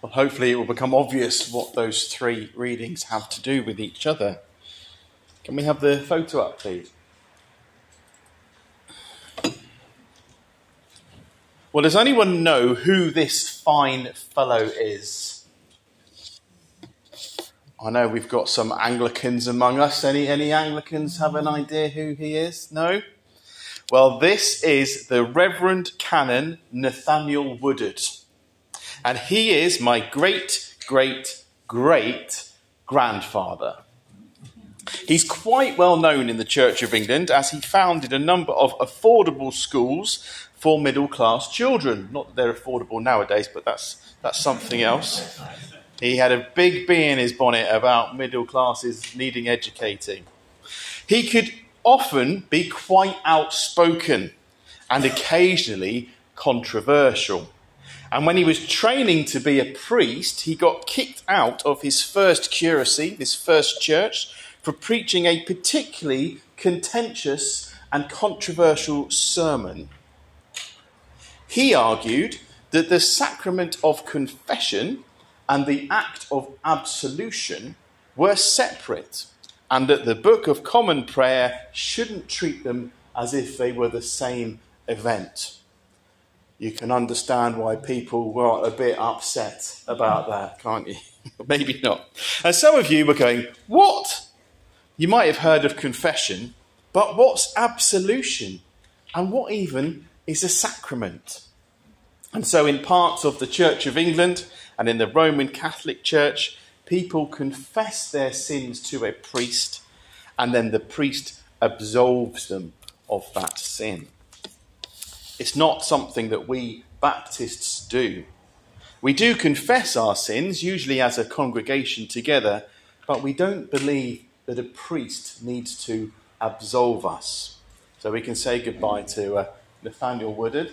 Well, hopefully it will become obvious what those three readings have to do with each other. Can we have the photo up, please? Well, does anyone know who this fine fellow is? I know we've got some Anglicans among us. Any Anglicans have an idea who he is? No? Well, this is the Reverend Canon Nathaniel Woodard. And he is my great-great-great-grandfather. He's quite well known in the Church of England as he founded a number of affordable schools for middle-class children. Not that they're affordable nowadays, but that's something else. He had a big bee in his bonnet about middle classes needing educating. He could often be quite outspoken and occasionally controversial. And when he was training to be a priest, he got kicked out of his first curacy, his first church, for preaching a particularly contentious and controversial sermon. He argued that the sacrament of confession and the act of absolution were separate, and that the Book of Common Prayer shouldn't treat them as if they were the same event. You can understand why people were a bit upset about that, can't you? Maybe not. And some of you were going, what? You might have heard of confession, but what's absolution? And what even is a sacrament? And so in parts of the Church of England and in the Roman Catholic Church, people confess their sins to a priest, and then the priest absolves them of that sin. It's not something that we Baptists do. We do confess our sins, usually as a congregation together, but we don't believe that a priest needs to absolve us. So we can say goodbye to Nathaniel Woodard.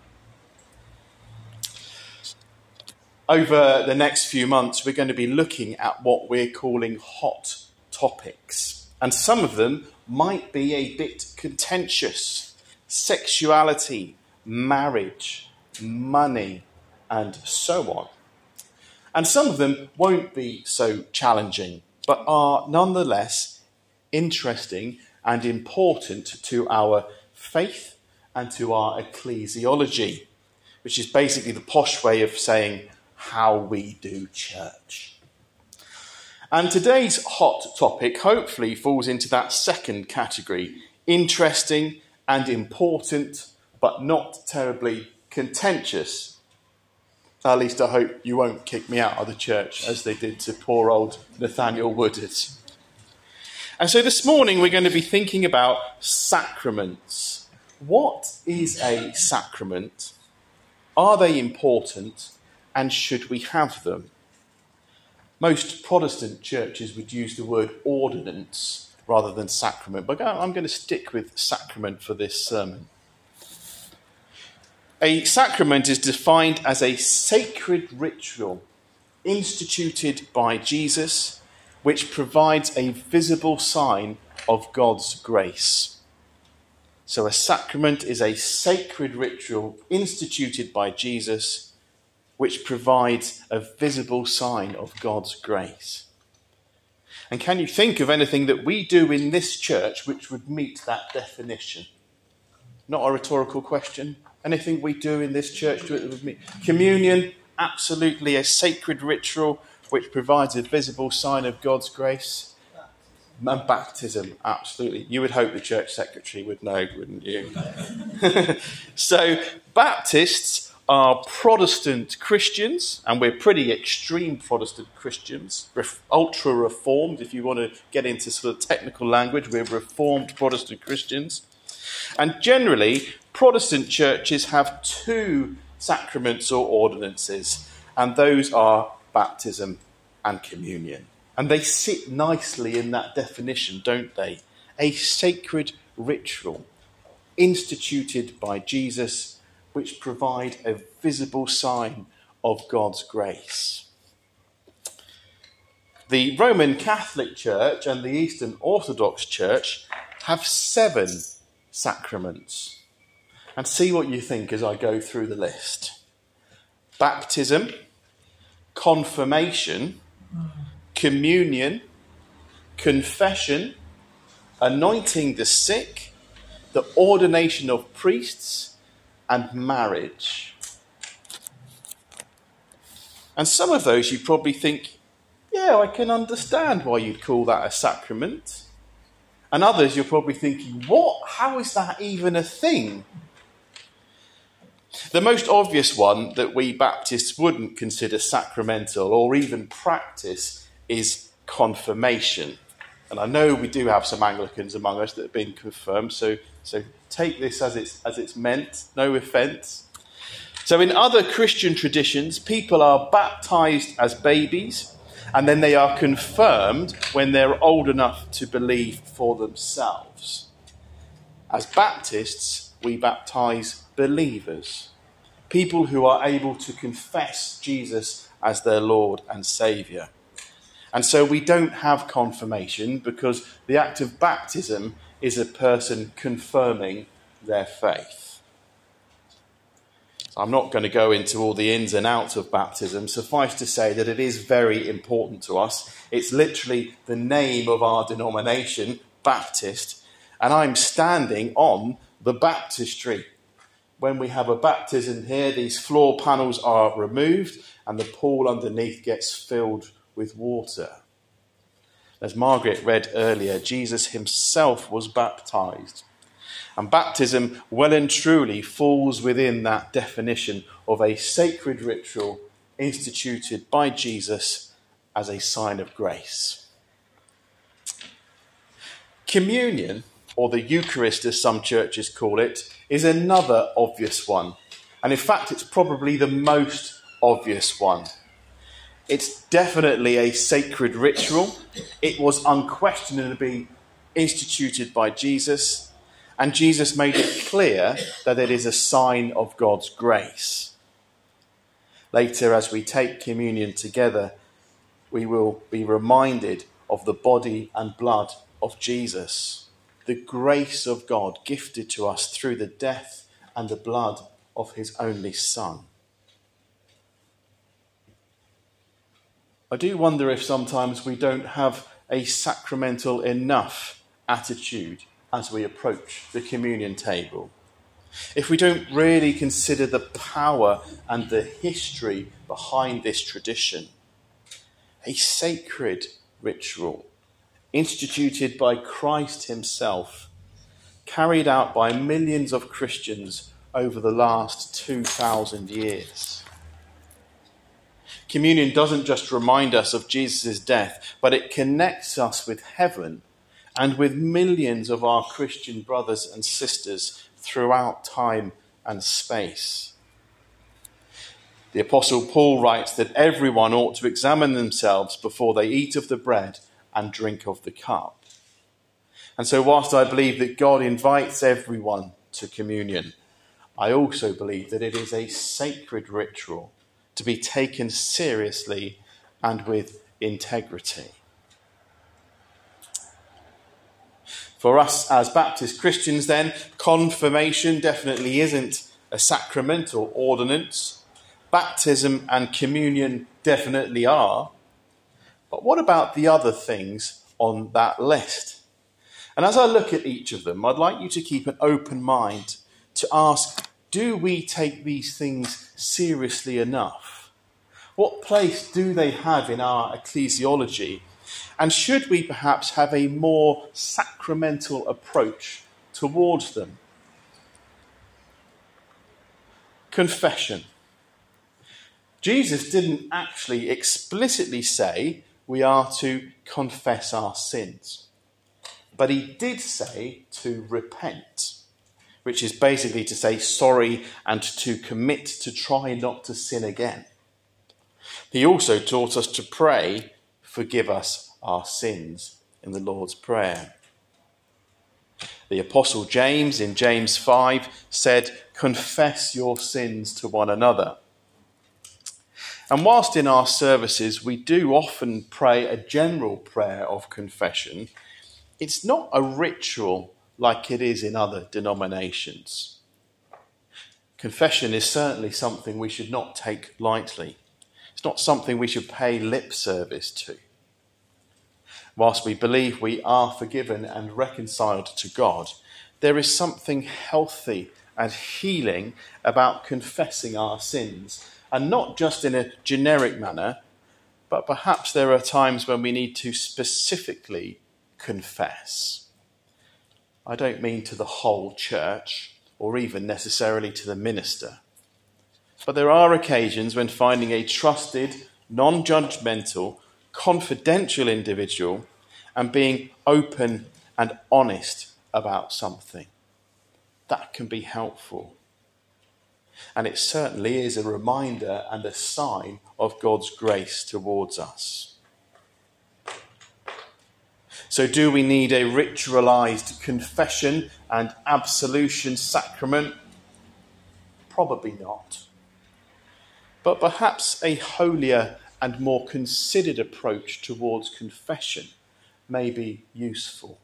Over the next few months, we're going to be looking at what we're calling hot topics. And some of them might be a bit contentious. Sexuality, marriage, money, and so on. And some of them won't be so challenging, but are nonetheless interesting and important to our faith and to our ecclesiology, which is basically the posh way of saying how we do church. And today's hot topic hopefully falls into that second category, interesting and important, but not terribly contentious. At least I hope you won't kick me out of the church as they did to poor old Nathaniel Woodard. And so this morning we're going to be thinking about sacraments. What is a sacrament? Are they important? And should we have them? Most Protestant churches would use the word ordinance rather than sacrament, but I'm going to stick with sacrament for this sermon. A sacrament is defined as a sacred ritual instituted by Jesus, which provides a visible sign of God's grace. So a sacrament is a sacred ritual instituted by Jesus, which provides a visible sign of God's grace. And can you think of anything that we do in this church which would meet that definition? Not a rhetorical question. Anything we do in this church that would meet? Communion, absolutely a sacred ritual which provides a visible sign of God's grace. And baptism, absolutely. You would hope the church secretary would know, wouldn't you? So Baptists are Protestant Christians, and we're pretty extreme Protestant Christians, ultra-reformed, if you want to get into sort of technical language, we're reformed Protestant Christians. And generally, Protestant churches have two sacraments or ordinances, and those are baptism and communion. And they sit nicely in that definition, don't they? A sacred ritual instituted by Jesus, which provide a visible sign of God's grace. The Roman Catholic Church and the Eastern Orthodox Church have 7 sacraments. And see what you think as I go through the list. Baptism, confirmation, communion, confession, anointing the sick, the ordination of priests, and marriage. And some of those you probably think, yeah, I can understand why you'd call that a sacrament. And others you're probably thinking, what? How is that even a thing? The most obvious one that we Baptists wouldn't consider sacramental or even practice is confirmation. And I know we do have some Anglicans among us that have been confirmed, so take this as it's meant, no offence. So in other Christian traditions, people are baptised as babies, and then they are confirmed when they're old enough to believe for themselves. As Baptists, we baptise believers, people who are able to confess Jesus as their Lord and Saviour. And so we don't have confirmation because the act of baptism is a person confirming their faith. So I'm not going to go into all the ins and outs of baptism. Suffice to say that it is very important to us. It's literally the name of our denomination, Baptist, and I'm standing on the baptistry. When we have a baptism here, these floor panels are removed and the pool underneath gets filled with water. As Margaret read earlier, Jesus himself was baptised. And baptism well and truly falls within that definition of a sacred ritual instituted by Jesus as a sign of grace. Communion, or the Eucharist as some churches call it, is another obvious one. And in fact, it's probably the most obvious one. It's definitely a sacred ritual. It was unquestionably instituted by Jesus, and Jesus made it clear that it is a sign of God's grace. Later, as we take communion together, we will be reminded of the body and blood of Jesus, the grace of God gifted to us through the death and the blood of his only Son. I do wonder if sometimes we don't have a sacramental enough attitude as we approach the communion table. If we don't really consider the power and the history behind this tradition. A sacred ritual instituted by Christ himself, carried out by millions of Christians over the last 2,000 years. Communion doesn't just remind us of Jesus' death, but it connects us with heaven and with millions of our Christian brothers and sisters throughout time and space. The Apostle Paul writes that everyone ought to examine themselves before they eat of the bread and drink of the cup. And so whilst I believe that God invites everyone to communion, I also believe that it is a sacred ritual to be taken seriously and with integrity. For us as Baptist Christians then, confirmation definitely isn't a sacrament or ordinance. Baptism and communion definitely are. But what about the other things on that list? And as I look at each of them, I'd like you to keep an open mind to ask, do we take these things seriously enough? What place do they have in our ecclesiology? And should we perhaps have a more sacramental approach towards them? Confession. Jesus didn't actually explicitly say we are to confess our sins, but he did say to repent, which is basically to say sorry and to commit to try not to sin again. He also taught us to pray, forgive us our sins, in the Lord's Prayer. The Apostle James in James 5 said, confess your sins to one another. And whilst in our services we do often pray a general prayer of confession, it's not a ritual like it is in other denominations. Confession is certainly something we should not take lightly. It's not something we should pay lip service to. Whilst we believe we are forgiven and reconciled to God, there is something healthy and healing about confessing our sins, and not just in a generic manner, but perhaps there are times when we need to specifically confess. I don't mean to the whole church, or even necessarily to the minister. But there are occasions when finding a trusted, non-judgmental, confidential individual and being open and honest about something, that can be helpful. And it certainly is a reminder and a sign of God's grace towards us. So do we need a ritualized confession and absolution sacrament? Probably not. But perhaps a holier and more considered approach towards confession may be useful.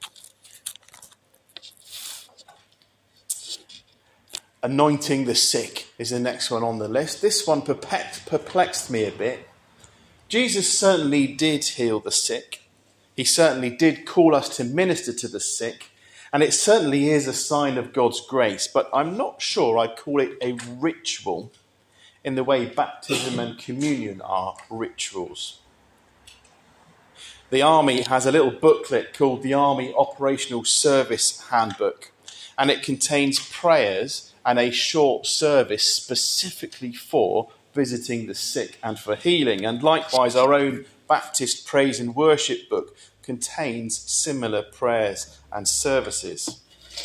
Anointing the sick is the next one on the list. This one perplexed me a bit. Jesus certainly did heal the sick. He certainly did call us to minister to the sick. And it certainly is a sign of God's grace. But I'm not sure I'd call it a ritual in the way baptism and communion are rituals. The Army has a little booklet called the Army Operational Service Handbook, and it contains prayers and a short service specifically for visiting the sick and for healing. And likewise, our own Baptist Praise and Worship book contains similar prayers and services.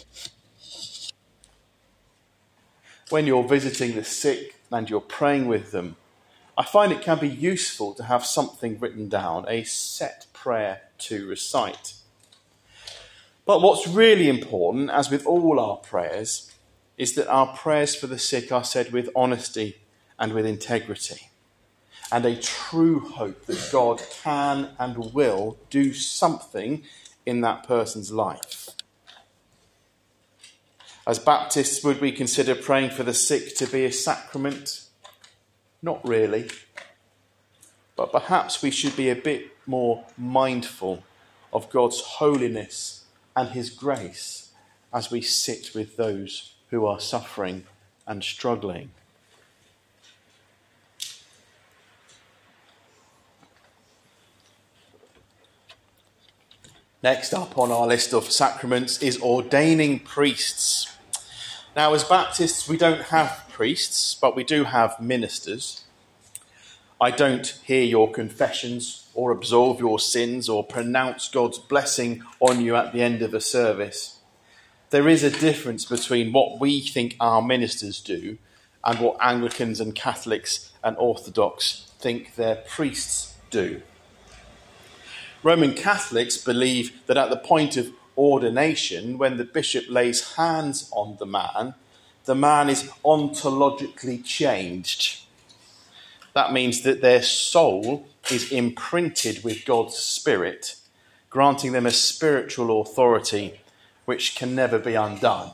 When you're visiting the sick and you're praying with them, I find it can be useful to have something written down, a set prayer to recite. But what's really important, as with all our prayers, is that our prayers for the sick are said with honesty and with integrity, and a true hope that God can and will do something in that person's life. As Baptists, would we consider praying for the sick to be a sacrament? Not really. But perhaps we should be a bit more mindful of God's holiness and his grace as we sit with those who are suffering and struggling. Next up on our list of sacraments is ordaining priests. Now, as Baptists, we don't have priests, but we do have ministers. I don't hear your confessions or absolve your sins or pronounce God's blessing on you at the end of a service. There is a difference between what we think our ministers do and what Anglicans and Catholics and Orthodox think their priests do. Roman Catholics believe that at the point of ordination, when the bishop lays hands on the man is ontologically changed. That means that their soul is imprinted with God's Spirit, granting them a spiritual authority which can never be undone.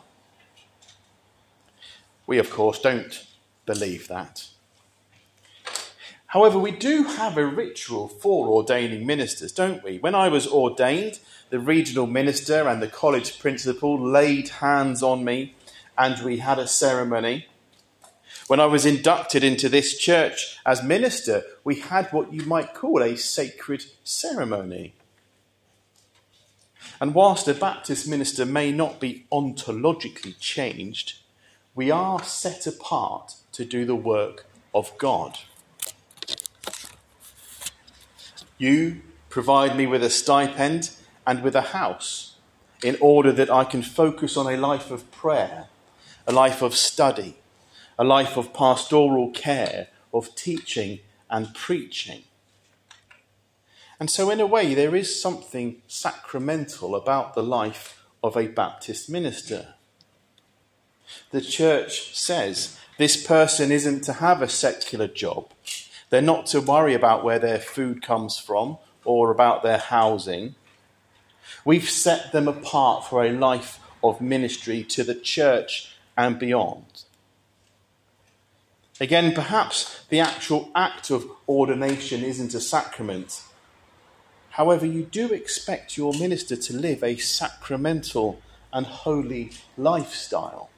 We, of course, don't believe that. However, we do have a ritual for ordaining ministers, don't we? When I was ordained, the regional minister and the college principal laid hands on me and we had a ceremony. When I was inducted into this church as minister, we had what you might call a sacred ceremony. And whilst a Baptist minister may not be ontologically changed, we are set apart to do the work of God. You provide me with a stipend and with a house in order that I can focus on a life of prayer, a life of study, a life of pastoral care, of teaching and preaching. And so in a way, there is something sacramental about the life of a Baptist minister. The church says this person isn't to have a secular job. They're not to worry about where their food comes from or about their housing. We've set them apart for a life of ministry to the church and beyond. Again, perhaps the actual act of ordination isn't a sacrament. However, you do expect your minister to live a sacramental and holy lifestyle.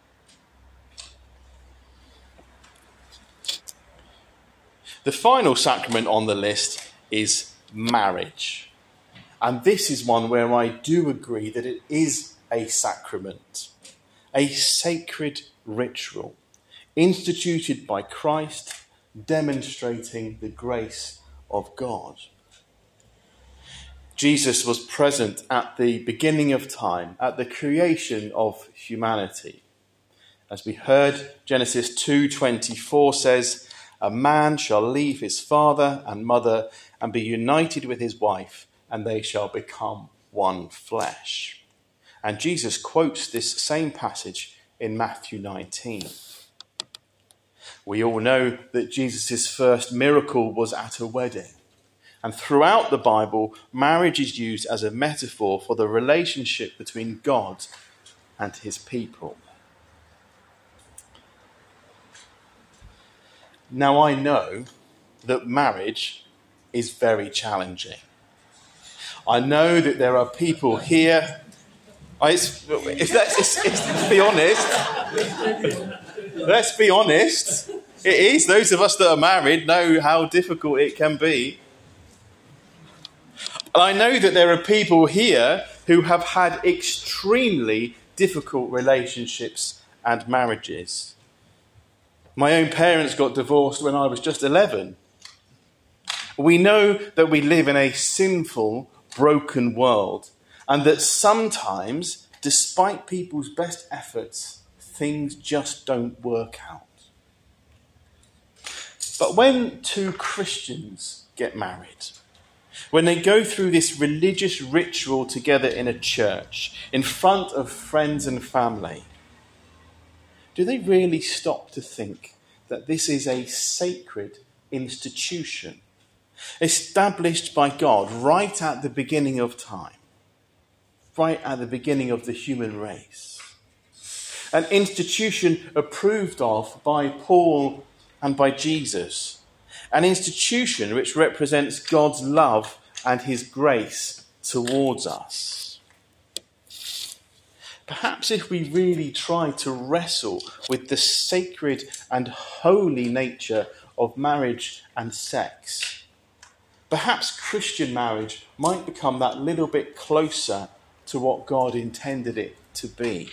The final sacrament on the list is marriage. And this is one where I do agree that it is a sacrament, a sacred ritual instituted by Christ, demonstrating the grace of God. Jesus was present at the beginning of time, at the creation of humanity. As we heard, Genesis 2:24 says, "A man shall leave his father and mother and be united with his wife, and they shall become one flesh." And Jesus quotes this same passage in Matthew 19. We all know that Jesus' first miracle was at a wedding. And throughout the Bible, marriage is used as a metaphor for the relationship between God and his people. Now, I know that marriage is very challenging. I know that there are people here. Let's be honest. Let's be honest. It is. Those of us that are married know how difficult it can be. And I know that there are people here who have had extremely difficult relationships and marriages. My own parents got divorced when I was just 11. We know that we live in a sinful, broken world, and that sometimes, despite people's best efforts, things just don't work out. But when two Christians get married, when they go through this religious ritual together in a church, in front of friends and family, do they really stop to think that this is a sacred institution, established by God right at the beginning of time, right at the beginning of the human race? An institution approved of by Paul and by Jesus. An institution which represents God's love and his grace towards us. Perhaps if we really try to wrestle with the sacred and holy nature of marriage and sex, perhaps Christian marriage might become that little bit closer to what God intended it to be.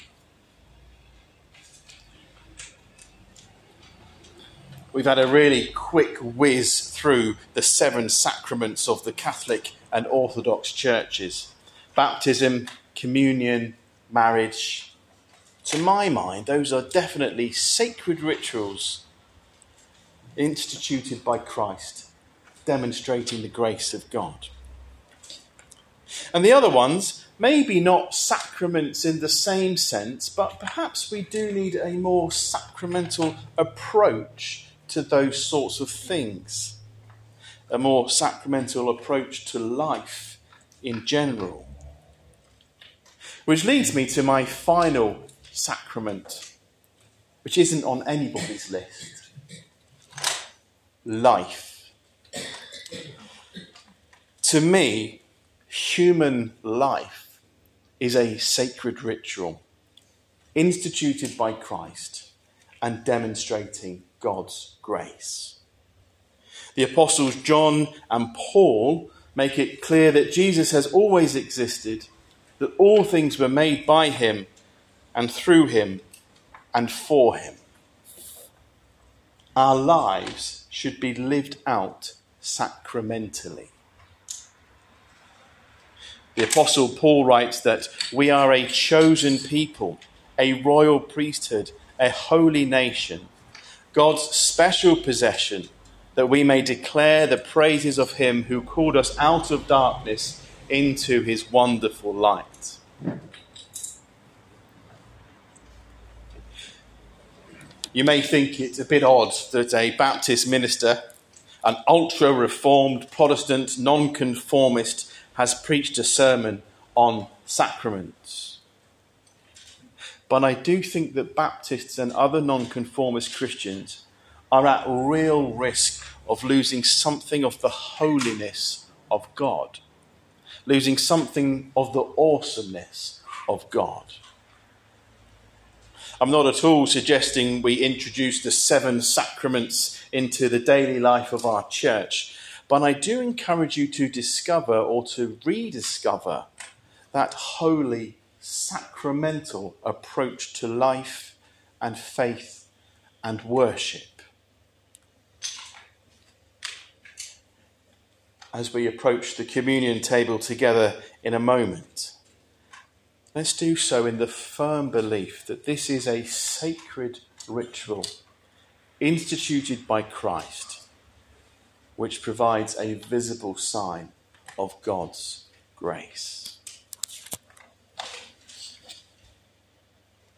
We've had a really quick whiz through the 7 sacraments of the Catholic and Orthodox churches. Baptism, communion, marriage. To my mind, those are definitely sacred rituals instituted by Christ, demonstrating the grace of God. And the other ones, maybe not sacraments in the same sense, but perhaps we do need a more sacramental approach to those sorts of things. A more sacramental approach to life in general. Which leads me to my final sacrament, which isn't on anybody's list. Life. To me, human life is a sacred ritual instituted by Christ and demonstrating God's grace. The apostles John and Paul make it clear that Jesus has always existed, that all things were made by him and through him and for him. Our lives should be lived out sacramentally. The apostle Paul writes that we are a chosen people, a royal priesthood, a holy nation, God's special possession, that we may declare the praises of him who called us out of darkness into his wonderful light. You may think it a bit odd that a Baptist minister, an ultra-reformed Protestant nonconformist, has preached a sermon on sacraments. But I do think that Baptists and other nonconformist Christians are at real risk of losing something of the holiness of God, losing something of the awesomeness of God. I'm not at all suggesting we introduce the 7 sacraments into the daily life of our church, but I do encourage you to discover or to rediscover that holy, sacramental approach to life and faith and worship. As we approach the communion table together in a moment, let's do so in the firm belief that this is a sacred ritual instituted by Christ, which provides a visible sign of God's grace.